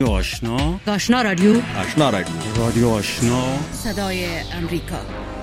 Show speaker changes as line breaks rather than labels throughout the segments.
آشنا رادیو
رادیو آشنا
صدای امریکا.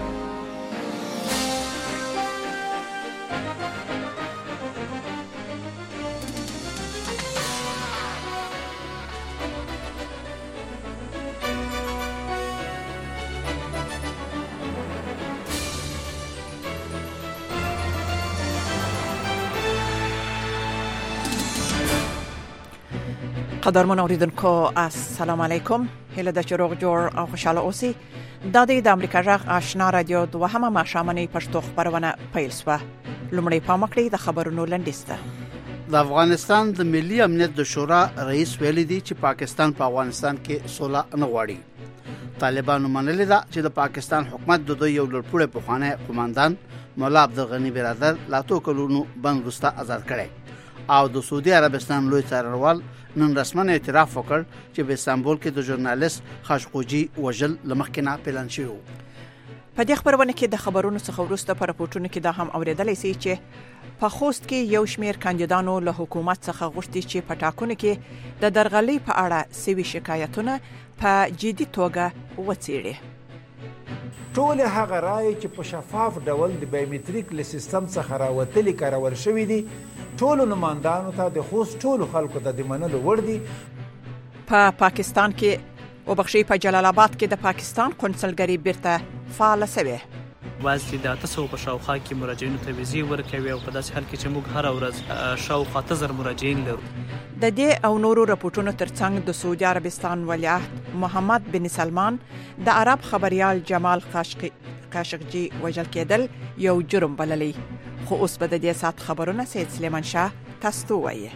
قدرمن اوریدونکو السلام علیکم. هله د چروغ جوړ او خوشاله اوسئ. د امریکا جغ آشنا رادیو دوهمه ماښامنۍ پښتو خبرونه پیل شوه. لومړی پام وکړئ د خبرونو لنډیسته.
د افغانستان د ملي امنیت د شورا رئیس ویلي دی چې پاکستان په افغانستان کې سوله نه غواړي. طالبانو منلي ده چې د پاکستان حکومت د دوی یو لوړپوړی پخوانی قوماندان مولا عبدالغني برادر لاتو کلونو بند وروسته آزاد کړی او د سعودي عربستان لوی څارنوال نن رسمن اعتراف وکړ چې په استانبول کې د ژورنالیست خاشقجي وژل لمخکینه پلان شوی.
په دې خبرونه کې د خبرونو څخه وروسته په راپورټونو کې دا هم اوریدلای شي چې په خوست کې یو شمېر کاندیدانو له حکومت څخه غوښتي چې په ټاکنو کې د درغلۍ په اړه سوي شکایتونه په جدي توګه وڅېړي.
ټول هغه رائے چې په شفاف ډول د بایومټریک له سیستم څخه راوتلي کارول شوی دي ټول نمائندانو ته د خوست ټول خلکو ته د منلو وړ دي.
په پاکستان کې وبخښي په جلال آباد کې د پاکستان قونسلګري بیرته فعال شوه.
واسطه د تاسو په شاوخوا کې مراجعینو ته ویزې ورکوي او په داسې حال کې چې موږ هر ورځ شاوخوا 1000 مراجعین لرو.
د دې او نورو راپورټونو ترڅنګ د سعودي عربستان ولیعهد محمد بن سلمان د عرب خبريال جمال خاشقجي وژل کېدل یو جرم بللی. خو اوس به د دې سات خبرونه سید سلیمان شاه تاسو وایي.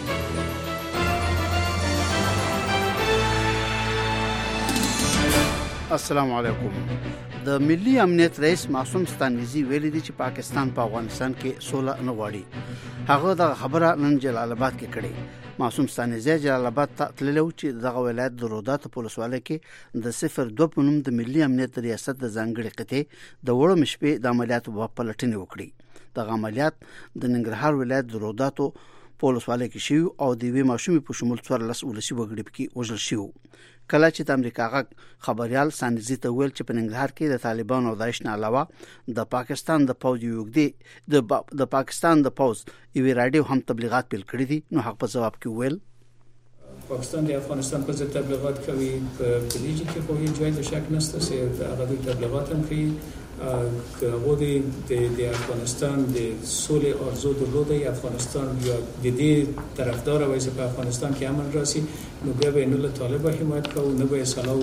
السلام علیکم. د ملي امنیت رئیس معصوم ستانیزي ویلي دی چې پاکستان په افغانستان کې سوله نه غواړي. هغه د خبره نن جلال آباد کې کړې. معصوم ستانیزي جلال آباد ته تللی چې دغه ولایت د رودات په ولسوالۍ کې د 02 په نوم د ملي امنیت ریاست د ځانګړي قطعې د وړو مشپې د عملیاتو په پلټنې وکړي. دغه عملیات د ننګرهار ولایت د روداتو په ولسوالۍ کې شوی او د وی ماشومې په شمول 14 ولسی وګړي پکې وژل شوی. کله چې د امریکا غږ خبريال سانزي ته ویل چې په ننګرهار کې د طالبانو او داعش نه علاوه د پاکستان د پوځ یوګدي د پاکستان د پوځ یو رادیو هم تبلیغات پیل کړی دي. نو حق په جواب کې ویل
پاکستان د افغانستان په ضد تبلیغات کوي. په دې کې خو هیڅ ځای د شک نشته چې هغه د تبلیغات هم کوي. که هغه د افغانستان د سولې ارزو درلوده یا افغانستان یا د دې طرفدار وای چې په افغانستان کې امن راسي نو بیا به نه له طالبان حمایت کوي نه به سلاو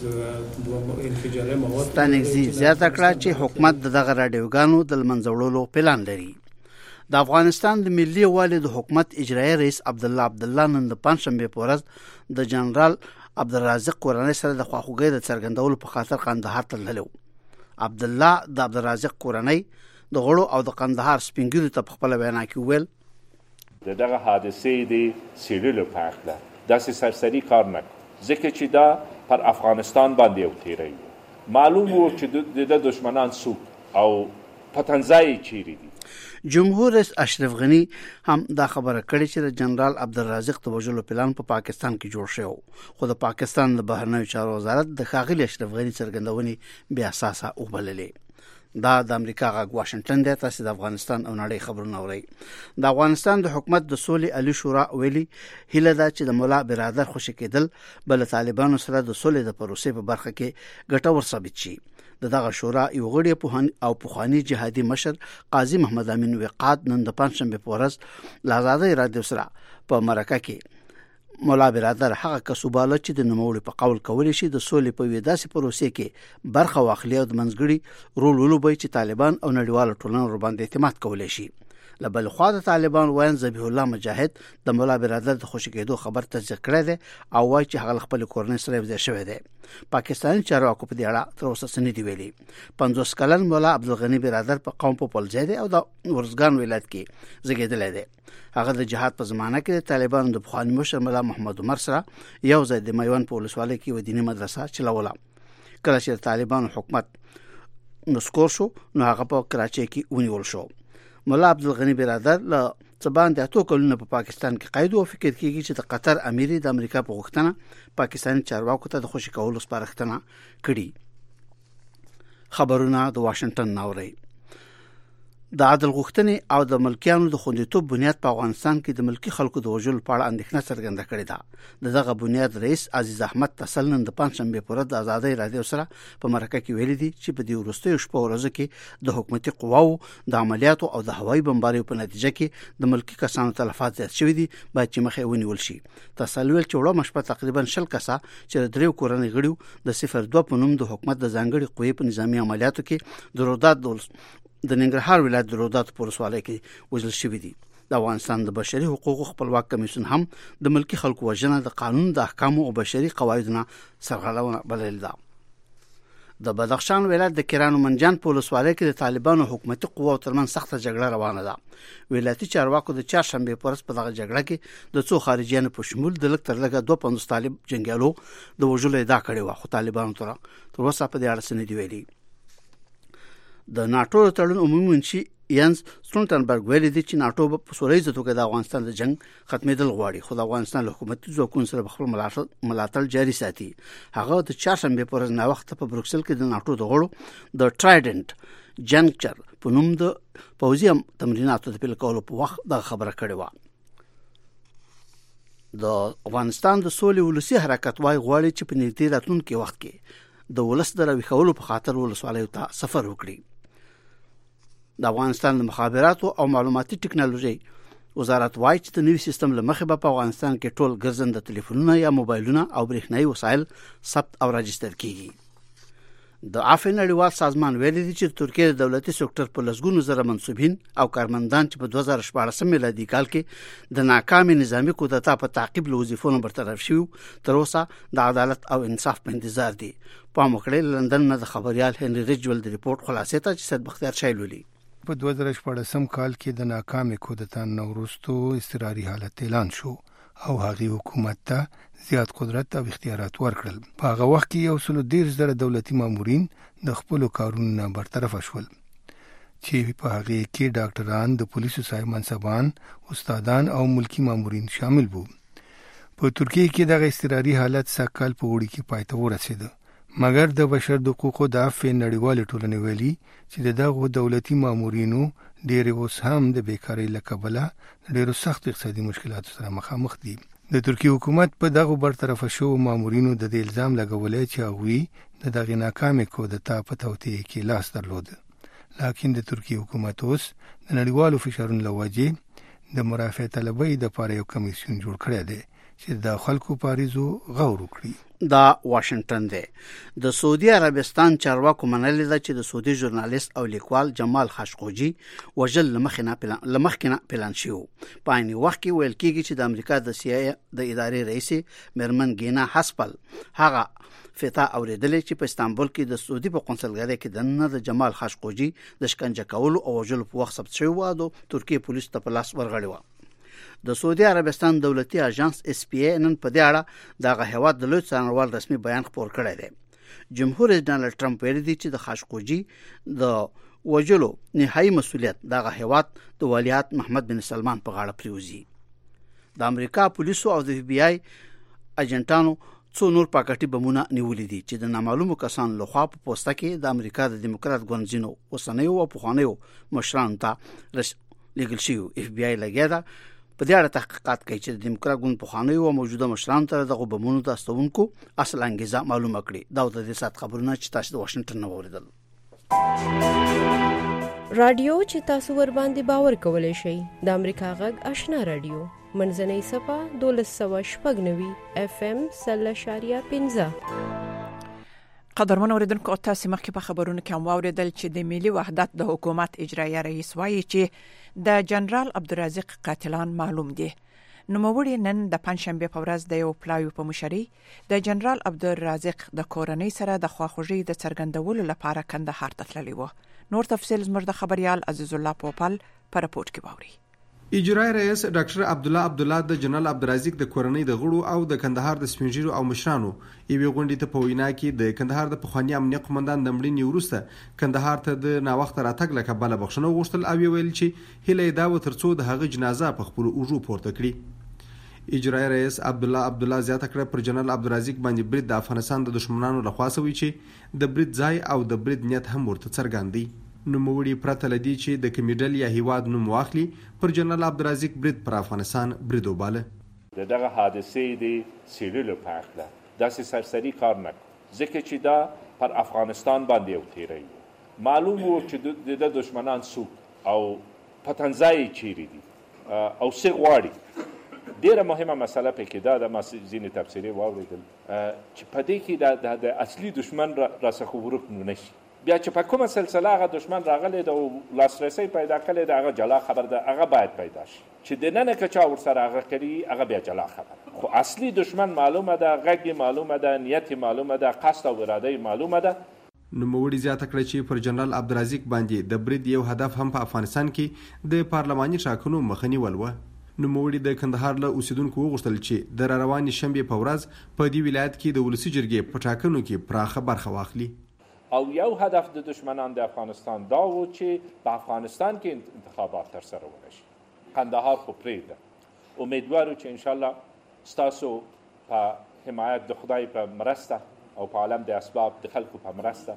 د انفجاري مواد
تنګزي زیاته کړه چې حکومت دغه رادیوګانو د منځوړلو پلان لري. د افغانستان د ملي والي د حکومت اجرایي رئیس عبدالله نن د پنځشنبه په ورځ د جنرال عبدالرازق کورنۍ سره د خواخوږۍ د څرګندولو په خاطر قندهار ته تللی. عبدالله د عبدالرازق کورنۍ د غړو او د قندهار سپینګیرو ته په خپل وینا کې ویل
دغه حادثه دی سیریلو پاکله داسې سرسری کار نه ځکه چې دا پر افغانستان باندې یو تیری معلوم وو چې د دشمنان څوک او پتنځای چیرې دي.
جمهور رئیس اشرف غنی هم دا خبره کړې چې د جنرال عبدالرازق د وژلو پلان په پاکستان کې جوړ شوی خو د پاکستان د بهرنیو چارو وزارت د ښاغلي اشرف غنی څرګندونې بیا اساسه وبللې. دا د امریکا غږ واشنگټن دی. تاسو د افغانستان او نړۍ خبرونه اورئ. د افغانستان د حکومت د سولې علي شورا ویلي هیله ده چې د مولا برادر خوشی کېدل بل طالبانو سره د سولې د پروسې په برخه کې ګټور ثابت شي. دغه شورا یو غړي او پوخانی جهادي مشر قاضي محمد امین وقاد نن د پنځشنبه په ورځ لازادي رادیو سره په مرکه کې مولا برادر هغه کسباله چې د نوموړي په قول کول شي د سولې په ویداسي پروسې کې برخه واخلي او د منځګړي رول ولوبي چې طالبان او نړیوال ټولنه ور باندې اعتماد کولای شي. لبل خو د طالبان وین ذبیح الله مجاهد د مولا برادر د خوشی کېدو خبر تصدیق کړی دی او وایي چې هغه خپل کورنۍ سره وځي شوی دی. پاکستاني چارواکو په دې اړه تر اوسه څه نه دی ویلي. 50 کلن مولا عبدالغني برادر په قوم په پلځای دی او د ورزګان ولایت کې زیږیدلی دی. هغه د جهاد په زمانه کې د طالبانو د پخوانی مشر مولا محمد عمر سره یو ځای د میوان په ولسوالۍ کې و دیني مدرسه چلوله. کله چې طالبانو حکومت نسکور شو نو هغه په کراچۍ کې ونیول شو. مولا عبدالغني برادر له څه باندې 8 کلونه په پاکستان کې قید او فکر کیږي چې د قطر امیر د امریکا په غوښتنه پاکستاني چارواکو ته د خوشی کولو سپارښتنه کړې. خبرونه د واشنگټن ناوړي. د عدل غوښتنې او د ملکیانو د خوندیتوب بنیاد په افغانستان کې د ملکی خلکو د وژلو په اړه اندېښنه څرګنده کړې ده. دغه بنیاد رئیس عزیز احمد تسل نن د پنځشنبه پر ورځ د ازادۍ رادیو سره په مرکه کې ویلي دي چې په دې وروستیو شپو ورځو کې د حکومتي قواو د عملیاتو او د هوایي بمباریو په نتیجه کې د ملکی کسانو تلفات زیات شوي دي باید چې مخه ونیول شي. تسل ویل چې وړو مشپه تقریبا 10 کسه چې د 3 کورنۍ غړي د 02 په نوم د حکومت د ځانګړي قوې په نظامی عملیاتو کې د رودات د ننګرهار ولایت د رودات په ولسوالۍ کې وژل شوي دي. د افغانستان د بشري حقوقو خپلواک کمیسیون هم د ملکی خلکو وژنه د قانون د احکامو او بشري قواعدونو سرغړونه بلل ده. د بدخشان ولایت د کیرانو منجان په ولسوالۍ کې د طالبانو حکومتي قواو ترمن سخت جګړه روانه ده. ولایتي چارواکو د چهارشنبه په ورځ په دغه جګړه کې د څو خارجيانو په شمول د لږ تر لږه 250 طالب جنگیالو د وژلو ادعا کړې و، خو طالبانو تر اوسه په دې اړه څه نه دی ویلي. د ناتو تړون عمومي منشي یانس سټولټنبرګ ویلي دی چې ناتو په سوریزه توګه د افغانستان د جنگ ختمېدل غواړي، خو د افغانستان حکومتي ځواکونو سره خپل ملاتړ جاري ساتي. هغه د چهارشنبه پر ورځ نه وخت په بروکسل کې د ناتو د غړو د ټرایډنټ جنکچر په نوم د پوځي تمریناتو د پیل کولو په وخت د خبره کړې و. د افغانستان د سولې ولسی حرکت وايي غواړي چې په نږدې راتلونکي وخت کې د ولس د راويخولو په خاطر ولسوالیو ته سفر وکړي. د افغانستان د مخابراتو او معلوماتي ټکنالوژي وزارت وايي چې د نوي سیستم له مخې په افغانستان کې ټول ګرځنده ټلیفونونه یا موبایلونه او برېښنايي وسایل ثبت او راجستر کیږي. د عفو نړیوال سازمان ویلي دی چې ترکیه د دولتي سکتور په لسګونو زره منصوبین او کارمندان چې په 2014 میلادي کال کې د ناکامې نظامی کودتا په تعقیب له وظیفو برطرف شوي تر اوسه د عدالت او انصاف په انتظار دي. په مکړې لندن نه د خبريال هنري ریجول د ریپورت خلاصې ته چې سید بختیار شایلولي
په 2014 کال کې د ناکامې کودتا وروسته اضطراري حالت اعلان شو او هغه حکومت ته زیات قدرت او اختیارات ورکړل. په هغه وخت کې 110,000 دولتي مامورین د خپل کارونو برطرف شول چې په هغه کې ډاکټران، د پولیسو صاحب منصبان، استادان او ملکی مامورین شامل وو. په ترکیه کې د اضطراري حالت سکهال په وړي کې پای ته ورسېد، مګر د بشر د حقوقو د عفو نړیوال ټولنې ویلي چې دغه دولتي مامورینو ډېر اوس هم د بیکاری له کبله ډېر سخت اقتصادي مشکلاتو سره مخامخ دي. د ترکیه حکومت په دغه برطرف شو مامورینو د دې الزام لګولای چې هغوی د دغه ناکامې کودتا په توطئه کې لاس درلود. لکه د ترکیه حکومت اوس د نړیوالو فشارونو له وجې د مرافعه طلبۍ د لپاره یو کمیسیون جوړ کړی دی چې د خلکو پاریزو غور وکړي.
دا واشنگټن دی. د سعودي عربستان چارواکو منلي ده چې د سعودي ژورنالیست او لیکوال جمال خاشقجي وژل لمخکنه پلان شو. په عین وخت کې ویل کېږي چې د امریکا د CIA د ادارې رئیس مرمن ګینا حسپل هغه فتا اوریدلې چې په استانبول کې د سعودي په قونسلګرۍ کې د جمال خاشقجي د شکنجه کولو او وژلو په وخت ثبت شوی و او ترکیه پولیس ته په لاس ورغړی و. د سعودي عربستان دولتي اژانس SPA نن په دې اړه دغه هیواد د لوی څارنوال رسمي بیان خپور کړی دی. جمهور رئیس ډانلډ ټرمپ ویلي دی چې د خاشقجي د وژلو نهایي مسؤلیت دغه هیواد د ولیعهد محمد بن سلمان په غاړه پریوزي. د امریکا پولیسو او د FBI اجنټانو څو نور پاکټي بمونه نیولې دي چې د نامعلومو کسانو لخوا په پوسټه کې د امریکا د دیموکرات ګوندونو وسنیو او پخوانیو مشرانو ته لګل شي. FBI لګیا ده په دې اړه تحقیقات کوي چې د دیموکرات ګوند پخوانیو او موجوده مشرانو ته دغه بمونو د استونکو اصل انګیزه معلومه کړي. دا د دې سات خبرونه چې تاسو د واشنگټن نه اوریدل.
رادیو چې تاسو ور باندې باور کولای شئ د امریکا غږ آشنا رادیو منځنۍ صفه 1290 FM 0.15.
قدرمن اوریدونکو تاسو مخکې په خبرونو کې هم واوریدل چې د ملي وحدت د حکومت اجرایي رئیس وایي چې د جنرال عبدالرزاق قاتلان معلوم دي. نوموړي نن د پنځشنبه په ورځ د یو پلاوی په مشرۍ د جنرال عبدالرزاق د کورنۍ سره د خواخوږي د څرګندولو لپاره کندهار ته تللی و. نور تفصیل زموږ د خبريال عزیز الله پوپل په راپورټ کې باوري.
اجرایی رئیس ډاکټر عبدالله د جنرال عبدالرزاق د کورنۍ د غړو او د کندهار د سپینږیرو او مشرانو یوې غونډې ته په وینا کې د کندهار د پخواني امنیه قومندان د مړینې وروسته کندهار ته د ناوخته راتګ له کبله بخښنه وغوښتل او ویل چې هیله یې دا و ترڅو د هغه جنازه په خپلو اوږو پورته کړي. اجرایی رئیس عبدالله زیاته کړه پر جنرال عبدالرزاق باندې برید د افغانستان د دشمنانو لخوا سوی چې د برید ځای او د برید نیت هم ورته څرګند دی. نوموړي پرته لدی چې د کمیډل یا هیواد نوم واخلي پر جنرال عبدالرزاق برید پر افغانستان برید وباله.
دغه حادثې د سیریلو په هکله داسې سرسري کار نه ځکه چې دا پر افغانستان باندې یو تیری معلوم و چې د دشمنان څوک او پتنځای چیرې دي او څه غواړي. ډیره مهمه مسله پکې دا د ځینې تفسیرې واورېدل چې په دې کې د اصلي دشمن راڅخه ورک نشي. بیا چې په کومه سلسله هغه دشمن راغلی د لاسرسی پیدا کړی د هغه جلا خبر ده هغه باید پیدا شي چې دننه که چا ورسره هغه کړي هغه بیا جلا خبر. خو اصلي دشمن معلومه ده، غږ معلومه ده، نیت معلومه ده، قصد او اراده معلومه ده.
نوموړي زیاته کړه چې پر جنرال عبدالرزاق باندې د برید یو هدف هم په افغانستان کې د پارلماني ټاکنو مخه نیول و. نوموړي د کندهار له اوسیدونکو وغوښتل چې د راروانې شنبې په ورځ په دې ولایت کې د ولسي جرګې په ټاکنو کې پراخه برخه واخلي.
او یو هدف د دشمنان د افغانستان دا و چې په افغانستان کې انتخابات تر سره ونشي. قندهار خو پرېږده امیدوارو چې انشاءالله ستاسو په حمایت د خدای په مرسته او په عالم د اسباب د خلکو په مرسته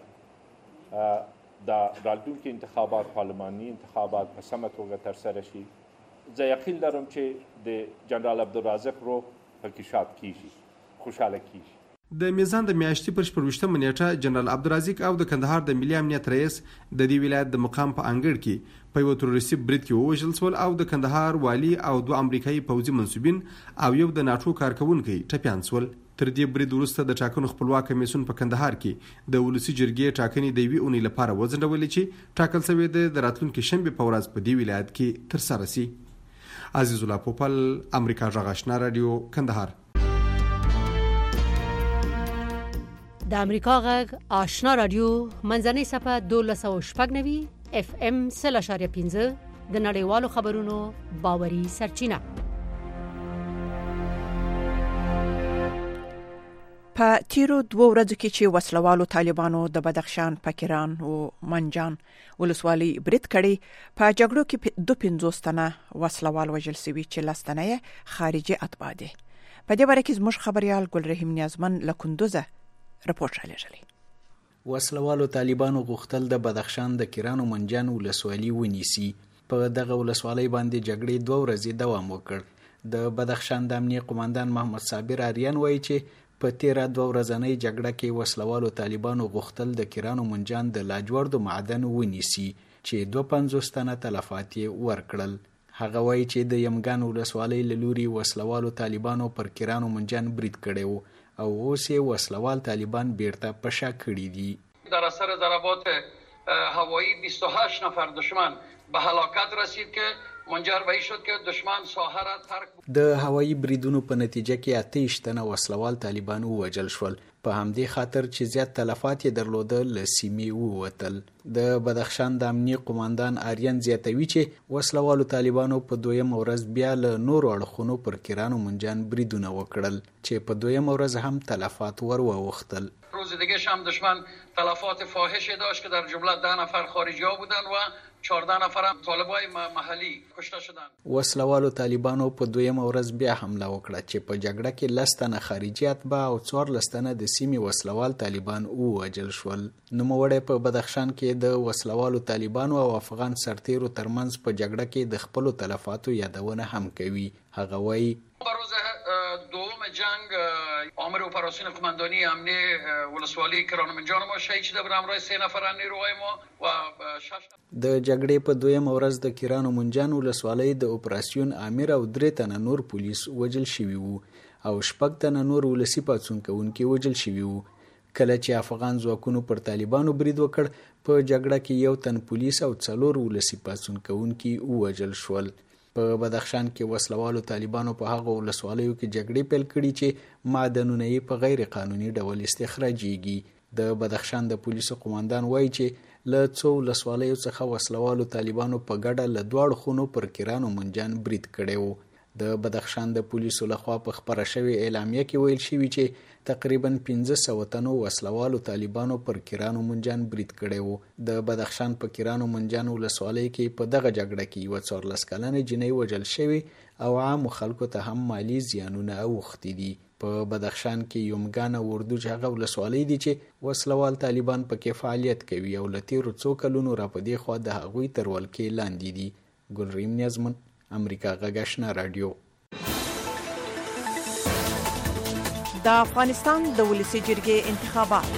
د راتلونکي انتخابات پارلماني انتخابات په سمه توګه تر سره شي. زه یقین لرم چې د جنرال عبدالرزاق روح پکې شاد کیږي، خوشحاله کیږي.
د میزان د میاشتې پر 24 نیټه جنرال عبدالرزاق او د کندهار د ملي امنیت رئیس د دې ولایت د مقام په انګړ کې په یو تروریستي برید کې ووژل شول او د کندهار والی او 2 امریکایي پوځي منسوبین او یو د ناټو کارکونکي ټپیان شول. تر دې برید وروسته د ټاکنو خپلواک کمیسیون په کندهار کې د ولسي جرګې ټاکنې د یوې اونۍ لپاره وځنډولې چې ټاکل شوې ده د راتلونکي شنبې په ورځ په دې ولایت کې تر سره شي. عزیز الله پوپل، امریکا غږ آشنا رادیو، کندهار.
د امریکا غږ آشنا رادیو منځنۍ صفحه 1290 اف ام 0.15 د نړیوالو خبرونو باوري سرچینه.
په تیرو 2 ورځو کې چې وسلوالو طالبانو د بدخشان، پکران او منجان ولسوالۍ برید کړي، په جګړو کې 250 تنه وسلوال وژل شوي چې 10 تنه خارجي اتباع دي. په دې باره کې زموږ خبريال ګلرحیم نیازمن له کندوزه رپورټ رالیږلی.
وسلوالو طالبانو غوښتل د بدخشان د کران او منجان ولسوالۍ ونیسي. په دغه ولسوالۍ باندې جګړې 2 ورځې دوام وکړ. د بدخشان د امنیه قومندان محمد صابر آریان وایي چې په تیره 2 ورځنۍ جګړه کې وسلوالو طالبانو غوښتل د کران او منجان د لاجوردو معدن ونیسي چې 250 تنه تلفات یې ورکړل. هغه وایي چې د یمګان ولسوالۍ له لوري وسلوالو طالبانو پر کران او منجان برید کړی و او اوس یې وسلوال طالبان بیرته په شا کړي دي.
در اثر ضربات هوایی 28 نفر دشمن به هلاکت رسید که منجر به این شد که دشمن ساحه را ترک.
د هوایی بریدونو په نتیجه کې 28 تنه وسلوال طالبان ووژل شول. په همدې خاطر چې زیات تلفات یې درلودل له سیمې ووتل. د بدخشان د امنیه قومندان آریان زیاتوي چې وسلوالو طالبانو په 2م ورځ بیا له نورو اړخونو پر کران او منجان بریدونه وکړل چې په 2م ورځ هم تلفات ور ووختل.
روز دیگه هم دشمن تلفات فاحشی داشت که در جمله 10 نفر خارجی ها بودن و 14 نفر هم طالبای محلی کشته شدن.
وسلوالو طالبانو په 2م ورځ بیا حمله وکړه چې په جګړه کې 10 تنه خارجي اتباع او 14 تنه د سیمې وسلوال طالبان ووژل شول. نوموړی په بدخشان کې د وسلوالو طالبانو او افغان سرتیرو ترمنځ په جګړه کې د خپلو تلفاتو یادونه هم کوي. هغه وایي
روز دوم جنگ عامل اپراسیون قماندانی امنیه ولسوالی کران منجان ما شهید شده بود همراه 3 نفر نیروهای ما و 6
د جګړې په 2م ورځ د کران منجان ولسوالی د اپراسیون امیر او 3 تنه نور پولیس وژل شوي وو او 6 تنه نور ولسی پاتونکونکي وژل شوي وو. کله چې افغان ځواکونو پر طالبانو برید وکړ په جګړه کې 1 تن پولیس او 4 ولسی پاتونکونکي وژل شول. په بدخشان کې وسلوالو طالبانو په هغه ولسوالیو کې جګړې پیل کړي چې معدنونه یې په غیر قانوني ډول استخراجېږي. د بدخشان د پولیسو قومندان وایي چې له څو ولسوالیو څخه وسلوالو طالبانو په ګډه له دواړو خونو پر کیرانو منجان برید کړی و. د بدخشان د پولیسو لخوا په خپره شوې اعلامیه کې ویل شوي چې تقریبا 1500 تنو وسلوالو طالبانو پر کیرانو منجان برید کړی و. د بدخشان په کیرانو منجان ولسوالۍ کې په دغه جګړه کې یوه 14 کلنه جنۍ وژل شوې او عامو خلکو ته هم مالی زیانونه اوښتي دي. په بدخشان کې یومګان او اردوج هغه ولسوالۍ دي چې وسلوال طالبان پکې فعالیت کوي او له تیرو څو کلونو را په دې خوا د هغوی تر ولکې لاندې دي. ګلریم نیازمن، امریکا غږ آشنا رادیو.
د افغانستان د ولسی جرګې انتخابات.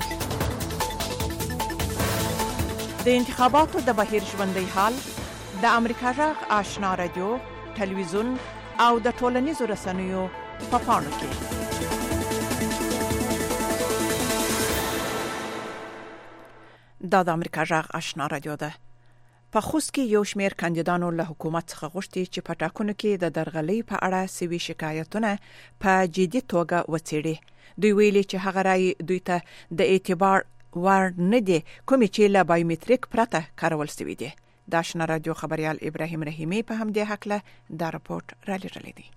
د انتخاباتو د بهیر ژوندۍ حال د امریکا غږ آشنا رادیو، ټلویزیون او د ټولنیزو رسنیو په پاڼو کې. دا د امریکا غږ آشنا رادیو ده. په خوست کې یو شمېر کاندیدانو له حکومت څخه غوښتي چې په ټاکنو کې د درغلۍ په اړه سوي شکایتونه په جدي توګه وڅېړي. دوی ویلي چې هغه رایې دوی ته د اعتبار وړ نه دي کومې چې له بایومټریک پرته کارول شوي دي. د آشنا رادیو خبريال ابراهیم رحیمي په همدې هکله دا راپورټ را لېږلی دی.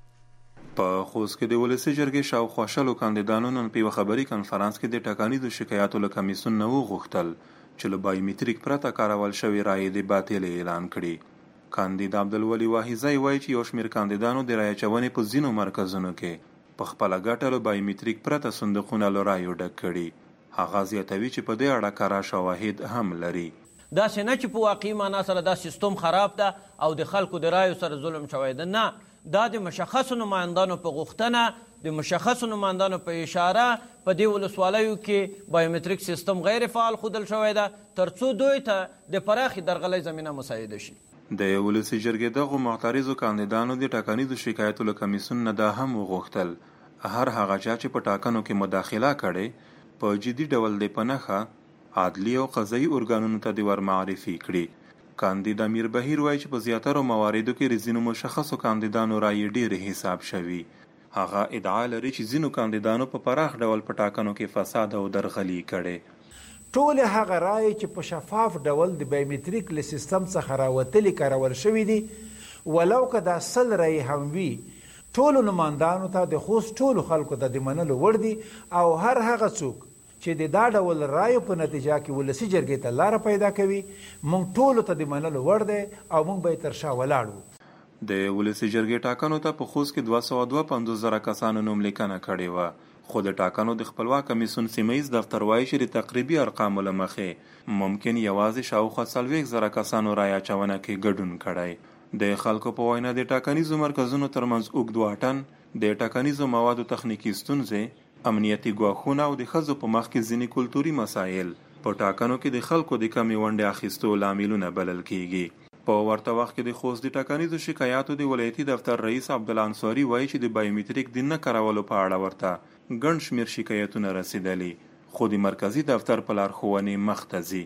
په خوست کې د ولسی جرګې شاوخوا شلو کاندیدانو نن په یوه خبري کنفرانس کې د ټاکنیزو شکایاتو له کمیسیون نه وغوښتل چې له بایومټریک پرته کارول شوې رایې د باطل اعلان کړي. کاندید عبدالولي واحظی وایي چې یو شمېر کاندیدانو د رایې اچونې په ځینو مرکزونو کې په خپله ګټه له بایومټریک پرته صندوقونه له رایو ډک کړي. هغه زیاتوي چې په دې اړه کره شواهد هم لري.
داسې نه چې په واقعي معنا سره دا سیستم خراب ده او د خلکو د رایو سره ظلم شوی ده، نه، دا د مشخصو نمایندانو په غوښتنه، د مشخصو نمایندانو په اشاره په دې ولسوالیو کې بایومټریک سیستم غیر فعال ښودل شوی ده ترڅو دوی ته د پراخې درغلۍ زمینه مساعده شي.
د ولسی جرګې دغو معترضو کاندیدانو د ټاکنیزو شکایتو له کمیسیون نه دا هم وغوښتل هر هغه چا چې په ټاکنو کې مداخله کړې په جدي ډول د په نښه عدلي او قضایي ارګانونو ته د ور معرفي کړي. کاندید امیر بهیر وایي چې په زیاترو مواردو کې د ځینو مشخصو کاندیدانو رایې ډېرې حساب شوي. هغه ادعا لري چې ځینو کاندیدانو په پراخ ډول په ټاکنو کې فساد او درغلي کړي.
ټول هغه رایې چې په شفاف ډول د بایومټریک له سیستم څخه راوتلي کارول شوي دي، ولو که دا 100 رایې هم وي، ټولو نمایندانو ته د خوست ټولو خلکو ته د منلو وړ دي او هر هغه څوک چې د دا ډول رایو په نتیجه کې ولسی جرګې ته لاره پیدا کوي موږ ټولو ته د منلو وړ دی او موږ به یې تر شا ولاړو.
د ولسی جرګې ټاکنو ته په خوست کې 252,000 کسانو نوم لیکنه کړې وه، خو د ټاکنو د خپلواک کمیسیون سیمهیز دفتر وایي چې د تقریبي ارقامو له مخې ممکن یوازې شاوخوا 40,000 کسانو رایه اچونه کې ګډون کړی. د خلکو په وینا د ټاکنیزو مرکزونو ترمنځ اوږد واټن، د ټاکنیزو موادو تخنیکي ستونزې، امنیتي ګواښونه او د ښځو په مخ کې ځینې کلتوري مسایل په ټاکنو کې د خلکو د کمې ونډې اخیستو لاملونه بلل کیږي. په ورته وخت کې د خوست د ټاکنیزو شکایاتو د ولایتي دفتر رئیس عبدالله انصاري وایي چې د بایومټریک د نه کارولو په اړه ورته ګڼ شمېر شکایتونه رسیدلي، خو د مرکزی دفتر په لارښوونې مخته ځي.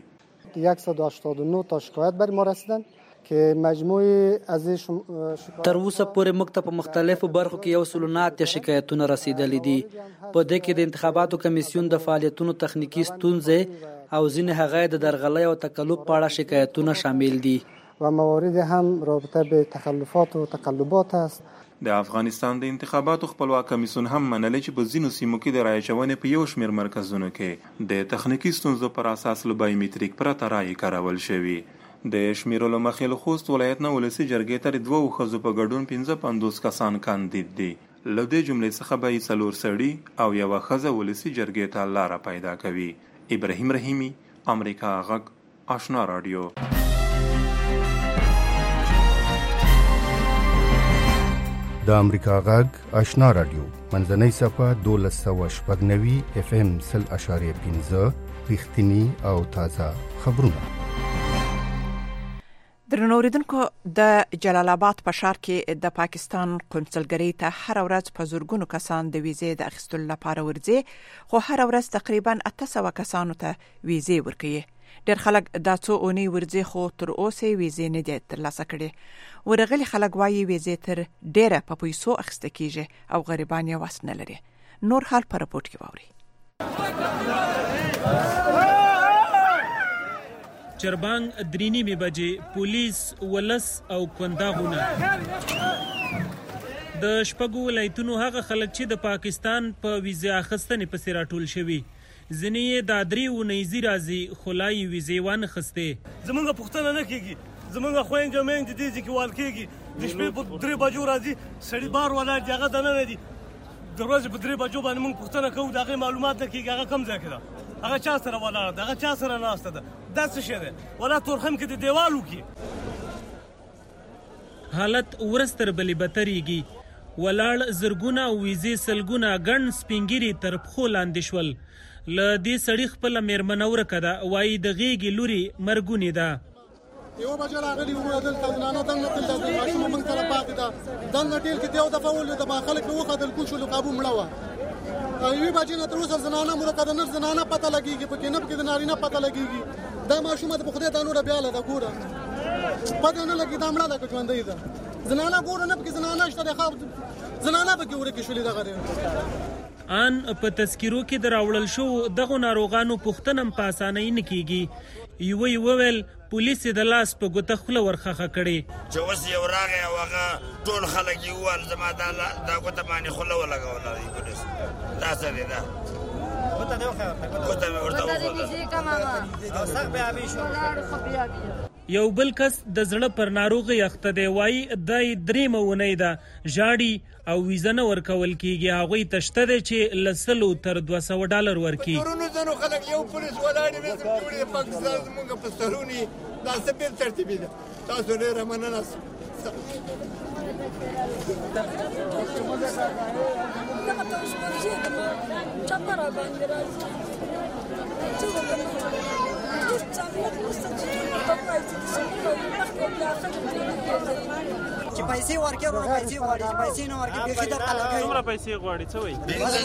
189 تا شکایت بر ما رسیدن که مجموعی از
تر اوسه پورې موږ ته په مختلفو برخو کې 109 شکایتونه رسیدلي دي. په دې کې د انتخاباتو کمیسیون د فعالیتونو تخنیکی ستونزې او ځینې هغه د درغلۍ او تکلف په اړه شکایتونه شامل دي
و موارد هم رابطه به تخلفات و تقلبات است.
د افغانستان د انتخاباتو خپلواک کمیسیون هم منلي چې په ځینو سیمو کې د رایې اچونې په یو شمېر مرکزونو کې د تخنیکی ستونزو پر اساس له بایومټریک پرته رایې کارول شوي. د شمیرلو مخې له خوست ولایت نه ولسی جرګې ته د 2 ښځو په ګډون 55 کسان کاندید دي. له دې جملې څخه به 4 سړي او یوه ښځه ولسی جرګې ته لاره پیدا کوي. ابراهیم رحیمي، امریکا غږ آشنا رادیو.
د امریکا غږ آشنا رادیو منځنۍ صفه 1290 FM 0.5 رښتینی او تازه خبرونه.
درنوریدونکو، د جلال آباد په ښار کې د پاکستان قونسلګرۍ ته هر ورځ په زورګونو کسان د ویزې د اخیستلو لپاره ورځي، خو هر ورځ تقریبا 800 کسانو ته ویزې ورکوي. ډېر خلک دا څو اونۍ ورځي خو تر اوسه ویزې نه دي ترلاسه کړي. ورغلي خلک وایي ویزې تر ډېره په پیسو اخیسته کیږي او غریبان یې وس نه لري. نور حال په رپورټ کې واوري.
چربانګ 3:30 بجې پولیس ولس او کونداغونه د شپږو ولایتونو هغه خلک چې د پاکستان په ویزه اخیستنې پسې راټول شوي ځینې یې دا 3 اونیزې راځي خو لا یې ویزې وانخیستې
زمونږ پوښتنه نه کېږي زمونږ خویندې میندې دې ځای کې وال کېږي د شپې په 3 بجو راځي سړي بار ولاړ دي هغه دننه دي د ورځې په 3 بجو باندې موږ پوښتنه کوو د هغې معلومات نه کېږي هغه کوم ځای کې ده هغه چا سره ولاړه ده هغه چا سره ناسته ده دا څه شی دی ولا تورخم کې د دیوال وکړي
حالت ورځ تر بلې بدترېږي ولاړ زرګونه او ویزې سلګونه ګڼ سپینګیري تر پښو لاندې شول له دې سړي خپله مېرمنه ورکه ده وایي د غېږې لورې مرګونې ده
یو بجه راغلي وو دلته زنانه دنګه دلته ماشوم موږ سره پاتې ده دنګه ټیل کې یو دفعه ولې د ما خلک مې وخدل کوشو لقابو مړه وه یوې بجې نه تر اوسه زنانه مرکه د نر زنانه پته لګېږي پکې نه پکې د نارینه پته لګېږي دا ماشومه د په خدای دا نوره بیاله ده ګوره پته نه لګي دا مړه ده که ژوندۍ ده زنانه ګوره نه پکې زنانه شته دی زنانه پکې ورکې شولې دغه دی
ان په تذکیرو کې د راوړل شو دغو ناروغانو پوښتنه په اسانۍ نه کېږي یوه یې وویل پولیس یې د لاس په ګوته خوله ورخښه کړې
چې اوس یو راغی او هغه ټول خلک یې وویل زما دا ګوته باندې خوله ولګوله پولیس دا څه دی دا ګوته مې ورته وخوړه
یو بل کس د زړه پر ناروغي اخته دی وایي دا یې 3 اونۍ ده ژاړي او ویزه نه ورکول کېږي هغوی ته شته دی چې له 100 تر 200 ډالر ورکړي
پرونو ځینو خلک یو پولیس ولاړې وې زموږ پاکستان زموږ په سرونې دا څه بېل ترتیبي ده تاسو ډېره مننه
چې پیسې ورکړي ورو پیسې غواړي پیسې نه ورکړي به خطر علاقه
څومره پیسې غواړي څه وایي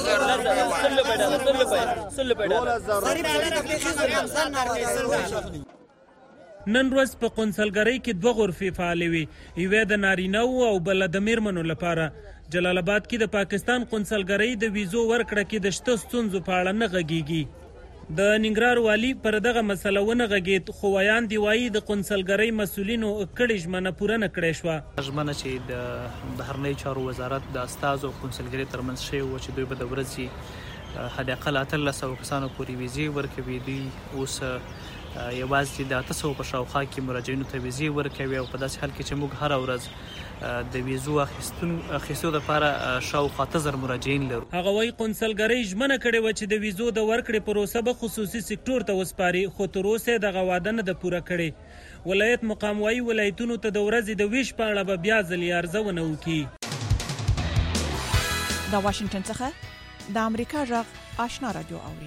نن ورځ په قونسلګرۍ کې 2 غرفې فعالې وې یوه د نارینه او بل د میرمنو لپاره جلال آباد کې د پاکستان قونسلګرۍ د ویزو ورکړه کې د شته ستونزو په اړه نه غږیږي د ننګرهار والي پر دغه مسله ونه غږید خو ویان دی وایي د قونسلګرۍ مسؤلینو کړې ژمنه پوره نه کړې شوه
ژمنه چې د بهرنیو چارو وزارت د استازو او قونسلګرۍ ترمنځ شوې وه چې دوی به د ورځې حداقل 1300 کسانو پورې ویزې ورکوي دوی اوس یوازې د 800 په شاوخوا کې مراجعینو ته ویزې ورکوي او په داسې حال کې چې موږ هره ورځ د ویزو اخیستو لپاره شاوخوا 1000 مراجعین لرو
هغه وايي قونسلګرۍ ژمنه کړې وه چې د ویزو د ورکړې پروسه به خصوصي سکتور ته وسپاري خو تر اوسه دغه واده نه ده پوره کړې ولایت مقام وايي ولایتونو ته د ورځې د ویش په اړه به بیا ځلې ارزونه وکړي
د واشنگټن څخه د امریکا غږ آشنا رادیو اوري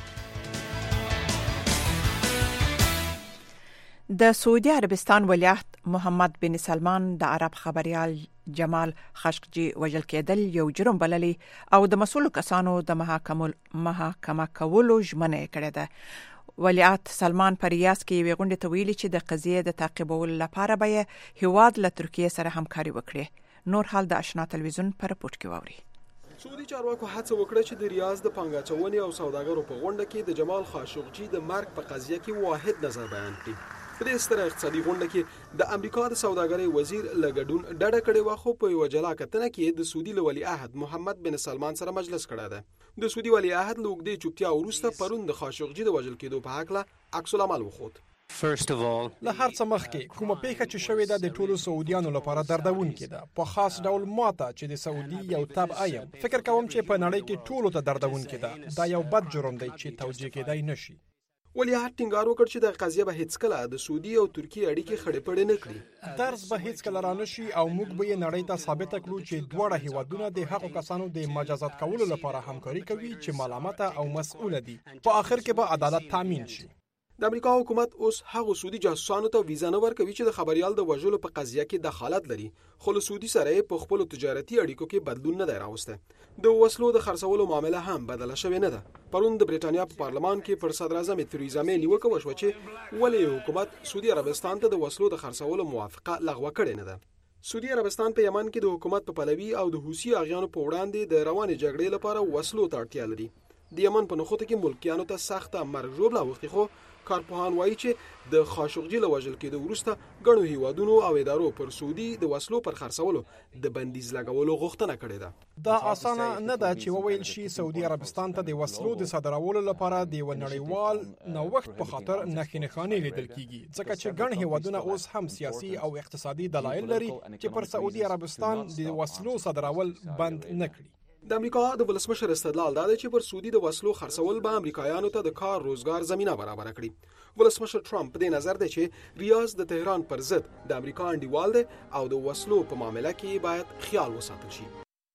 د سعودي عربستان ولیعهد محمد بن سلمان د عرب خبريال جمال خاشقجي وژل کېدل یو جرم بللی او د مسؤل کسانو د محاکمه کولو ژمنه کړې ده ولیعهد سلمان پر ریاض کې وی غونډه تویلي چې د قضیې د تعقیبولو لپاره به هواد له ترکیه سره همکاري وکړي نور حال د آشنا تلویزیون پر پورت کې ووري
سعودي چارواکو هڅه وکړه چې د ریاض د پنګاچونې او سوداګرو په غونډه کې د جمال خاشقجي د مرګ په قضیه کې واحد نظر بیان کړي په دې ستره اقتصادي غونډه کې د امریکا د سوداګرۍ وزیر لګډون ډډه کړې و خو په یو جلا کتنه کې د سعودي ولی عهد محمد بن سلمان سره مجلس کړی دی د سعودي ولی عهد لوګدې چوپتیا وروسته پرون د خاشقجي د وژل کېدو په حق له عکس العمل وخوت
First of all
له هر څه مخکې کومه پیښه چې شوې ده د ټولو سعودیانو لپاره دردونکې ده په خاص ډول ماته چې د سعودي یو تابع یم فکر کوم چې په نړۍ کې ټولو ته دردونکې ده دا یو بد جرم دی چې توجیه کېدای نشي
ولی عهد ټینګار وکړ چې د قضیه به هیڅ کله د سعودي او ترکیه اړیکې خړې پړې نه کړي
درس به هیڅ کله را نشي او موږ به یې نړۍ ته ثابت کړو چې دواړه هیوادونه د هغو کسانو د مجازات کولو لپاره همکاري کوي چې ملامته او مسؤل دي په آخر کې به عدالت تامین شي
د امریکا حکومت اوس هغه سعودي جاسوسانو ته ویزا نه ورکوي چې د خبريال د وژلو په قضیه کې دخالت لري خو له سعودي سره په خپل تجارتي اړیکو کې بدلون نه دی راوسته د وسلو د خرڅولو معاملې هم بدله شوې نه ده پرون د بریټانیا په پارلمان کې پر صدر اعظم تریزا مې نیوکه وشوه چې ولې حکومت سعودي عربستان ته د وسلو د خرڅولو موافقه لغوه کړې نه ده سعودي عربستان په یمن کې د حکومت په پلوي او د حوثي اغیانو په وړاندې د روانې جګړې لپاره وسلو ته اړتیا لري د یمن په نخوته کې ملکیانو ته سخت مرګ ژوبله وختي خو کارپوهان وایي چې د خاشقجي له وژل کېدو وروسته ګڼو هیوادونو او ادارو پر سعودي د وسلو پر خرڅولو د بندیز لګولو غوښتنه کړې ده.
دا اسانه نه ده چې وویل شي سعودي عربستان ته د وسلو د صادرولو لپاره د نړیوال نوښت په خاطر نښې نښانې لیدل کیږي، ځکه چې ګڼ هیوادونه اوس هم سیاسي او اقتصادي دلایل لري چې پر سعودي عربستان د وسلو صادرول بند نه کړي.
د امریکا د ولسمشر استدلال دا دی چې پر سعودي د وسلو خرڅول به امریکایانو ته د کار روزګار زمينه برابر کړي. ولسمشر ټرمپ په دې نظر دی چې ریاض د تهران پر ضد د امریکا انډیوال دی او د وسلو په معاملې کې باید خیال وساتل شي.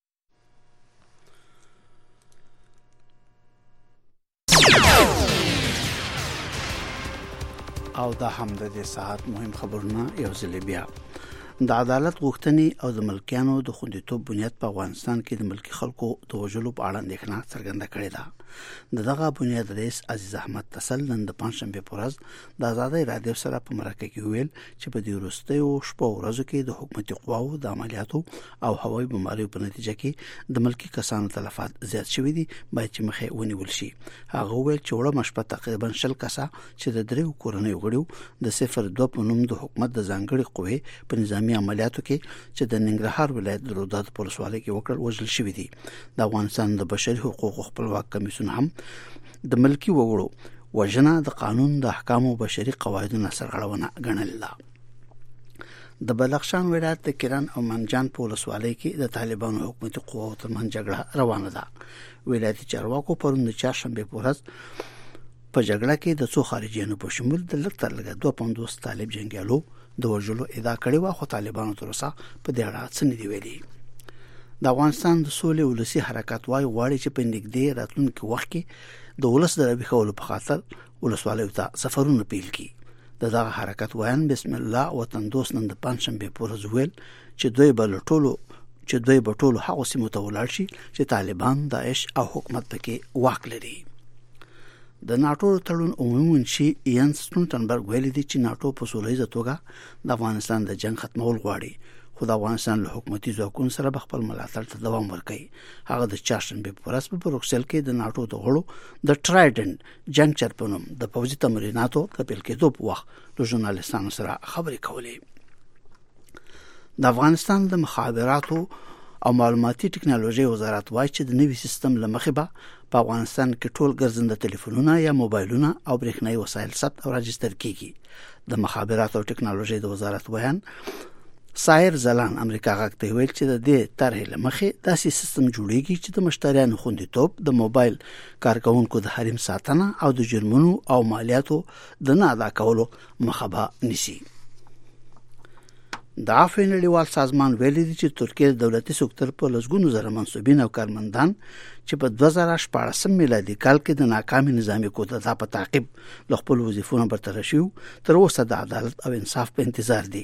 او دا هم د دې ساعت مهم خبرونه یو ځل بیا. د عدالت غوښتنې او د ملکیانو د خوندیتوب بنیاد په افغانستان کې د ملکی خلکو د وژلو په اړه اندېښنه څرګنده کړې ده. دغه بنیاد رئیس عزیز احمد تسل نن د پنځشنبه په ورځ د آزادۍ رادیو سره په مرکه کې ویل چې په دې وروستیو شپو ورځو کې د حکومتي قواو د عملیاتو او هوایي بمباریو په نتیجه کې د ملکی کسانو تلفات زیات شوي دي، باید چې مخه ونیول شي. هغه ویل چې وړه مشپه تقریبا 100 کسه چې د دریو کورنیو غړو د 02 په نوم د حکومت د ځانګړي قوې په نظامی عملیاتو کې چې د ننګرهار ولایت د رودات په ولسوالۍ کې وکړل وژل شوي دي. د افغانستان د بشري حقوقو خپلواک کمیسیون هم د ملکی وګړو وژنه د قانون د احکامو بشري قواعدو سرغړونه ګڼل ده. د بلخشان ولایت د کران او منجان په ولسوالۍ کې د طالبانو حکومتي قواو ترمنځ جګړه روانه ده. ولایتي چارواکو پرون د چهارشنبه په ورځ په جګړه کې د څو خارجيانو په شمول د لږ تر لږه 250 طالب جنگیالو د وژلو ادعا کړې و، خو طالبانو تر اوسه په دې اړه څه نه دی ویلي. د افغانستان د سولې ولسی حرکت وايي غواړي چې په نږدې راتلونکي وخت کې د ولس د رابطې په خاطر ولسوالیو ته سفرونه پیل کړي. دغه حرکت وایي بسم الله وطن دوست نن د پنځشنبه په ورځ ویل چې دوی به ټولو هغو سیمو ته ولاړ شي چې طالبان، داعش او حکومت پکې واک لري. د ناتو تړون عمومي منشي ینس سټولټنبرګ ویلي دی چې ناتو په سولهییزه توګه د افغانستان د جنگ ختمول غواړي، خو د افغانستان له حکومتي ځواکونو سره خپل ملاتړ ته دوام ورکوي. هغه د چهارشنبه په ورځ په بروکسل کې د ناتو د غړو د ټرایډنټ جنگ چرپنوم د پوځي تمریناتو د پیل کېدو په وخت له ژورنالیستانو سره خبرې کولې. د افغانستان د مخابراتو او معلوماتي ټکنالوژي وزارت وایي چې د نوي سیستم لمخې به په افغانستان کې ټول ګرځنده ټلیفونونه یا موبایلونه او برېښنايي وسایل ثبت او راجستر کیږي. د مخابراتو او ټکنالوژي د وزارت بیان سایر زلان امریکا غاکته ویل چې د دې طرحې لمخې داسې سیستم جوړیږي چې د مشتریانو خوندیتوب، د موبایل کارکونکو د حریم ساتنه او د جرمونو او مالیاتو د نه ادا کولو مخه به نیسي. د عفو نړیوال سازمان ویلي دی چې ترکیه د دولتي سکتور په لسګونو زره منصوبین او کارمندان چې په 2014 میلادي کال کې د ناکامي نظامی کودتا په تعقیب له خپل وظیفو برطرف شو، تر اوسه د عدالت او انصاف په انتظار دي.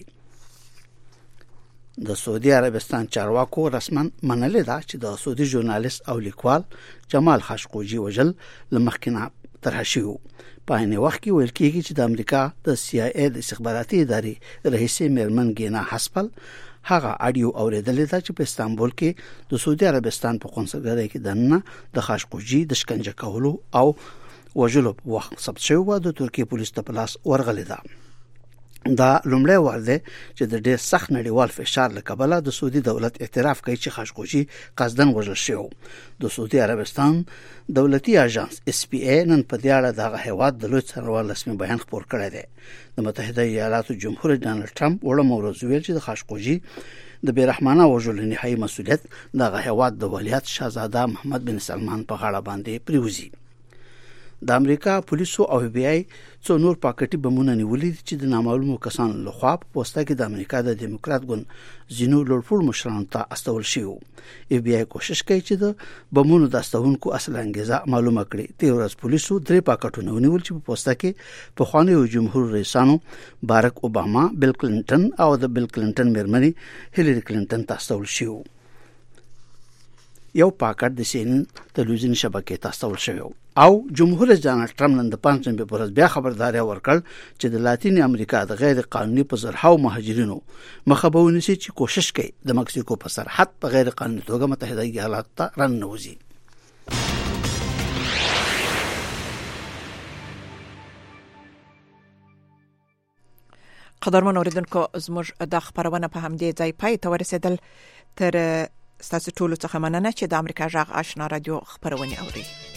د سعودي عربستان چارواکو رسما منلې ده چې د سعودي ژورنالیست او لیکوال جمال خاشقجي وژل لمخکنه طرح شو. په عین وخت کې ویل کېږي چې د امریکا د CIA د استخباراتي ادارې رئیسه میرمن ګینا حسپل هغه اډیو اوریدلې ده چې په استانبول کې د سعودي عربستان په قونسلګرۍ کې دننه د خاشقجي د شکنجه کولو او وژلو په وخت ثبت شوی و. د ترکیه پولیس ته پلاس ورغلې ده. دا لومړی وار دی چې د ډېر سخت نړیوال فشار له کبله د سعودي دولت اعتراف کوي چې خاشقجي قصدن وژل شوی. د سعودي عربستان دولتي اژانس SPA نن په دې اړه د هیواد د لوی څارنوال رسمي بیان خپور کړی دی. د متحده ایالاتو جمهور رئیس ډانلډ ټرمپ وړم ورځ ویل چې د خاشقجي د بیرحمانه وژلو نهایي مسؤلیت د هیواد د ولیعهد شاهزاده محمد بن سلمان په غاړه باندې پریوزي. د امریکا پولیسو او FBI څو نور پاکټي بمونه نیولې چې د نامعلومو کسانو لخوا په پوسټه کې د امریکا د دیموکرات ګوند ځینو لوړپوړو مشرانو ته استول شوی. FBI کوشش کوي چې د بمونو د استونکو اصل انګیزه معلومه کړي. د ورځ پولیسو 3 پاکټونه ونیول چې په پوسټه کې په خوانیو جمهور رئیسانو بارک اوباما، بل کلینټن او د بل کلینټن میرمنې هیلری کلینټن ته استول شوی. یو پاکټ د CNN تلویزیون شبکې ته استول شوی او جمهور رئیس ډانلډ ټرمپ نن د پنځمبه په ورځ بیا خبرداري ورکړ چې د لاتینی امریکا د غیر قانوني په زرهاو مهاجرینو مخه به ونیسي چې کوشش کوي د مکسیکو په سرحد په غیر قانوني توګه متحده ایالات ته راننوځي.
قدرمن اوریدونکو زموږ د خبرونه په همدې ځای پای ته ورسېدل. تر ستاسو ټولو څخه مننه چې د امریکا جغ آشنا رادیو خبرونه اوري.